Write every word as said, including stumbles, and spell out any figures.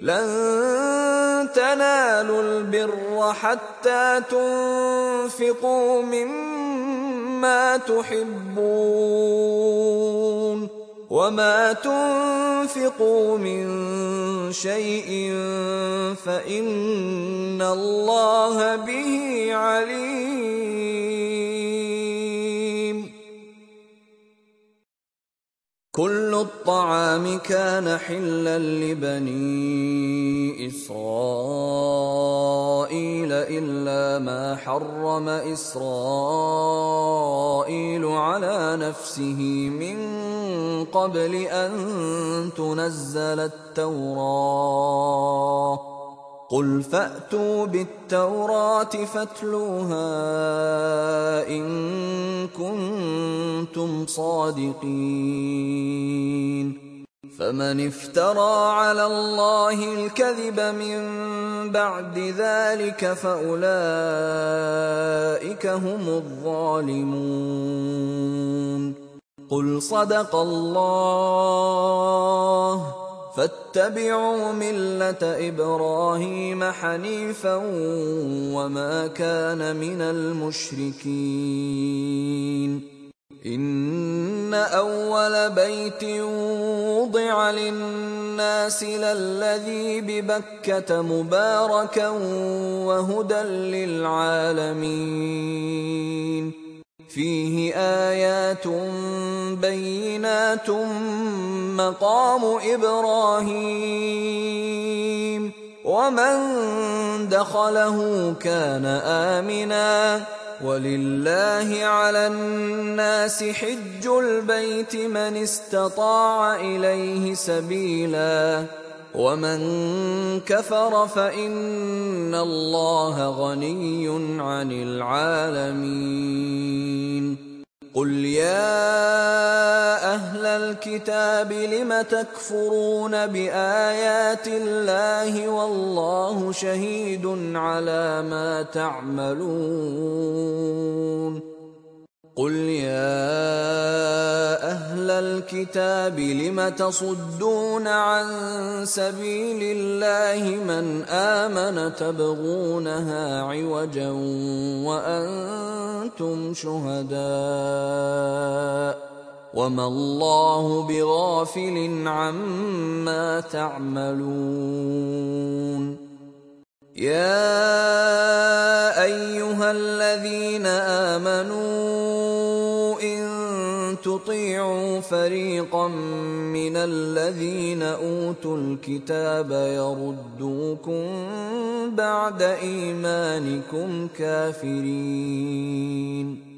لن تنالوا البر حتى تنفقوا مما تحبون وما تنفقوا من شيء فإن الله به عليم. كل الطعام كان حلا لبني إسرائيل إلا ما حرم إسرائيل على نفسه من قبل أن تنزل التوراة. قل فأتوا بالتوراة فاتلوها إن كنتم صادقين. فمن افترى على الله الكذب من بعد ذلك فأولئك هم الظالمون. قل صدق الله فاتبعوا ملة إبراهيم حنيفا وما كان من المشركين. إن أول بيت وضع للناس للذي ببكة مباركا وهدى للعالمين. فيه آيات بينات مقام إبراهيم ومن دخله كان آمنا ولله على الناس حج البيت من استطاع إليه سبيلا ومن كفر فإن الله غني عن العالمين. قل يا أهل الكتاب لم تكفرون بآيات الله والله شهيد على ما تعملون. قل يا أهل الكتاب لم تصدون عن سبيل الله من آمن تبغونها عوجا وأنتم شهداء وما الله بغافل عما تعملون. يا أيها الذين آمنوا إن تطيعوا فريقا من الذين أوتوا الكتاب يردوكم بعد إيمانكم كافرين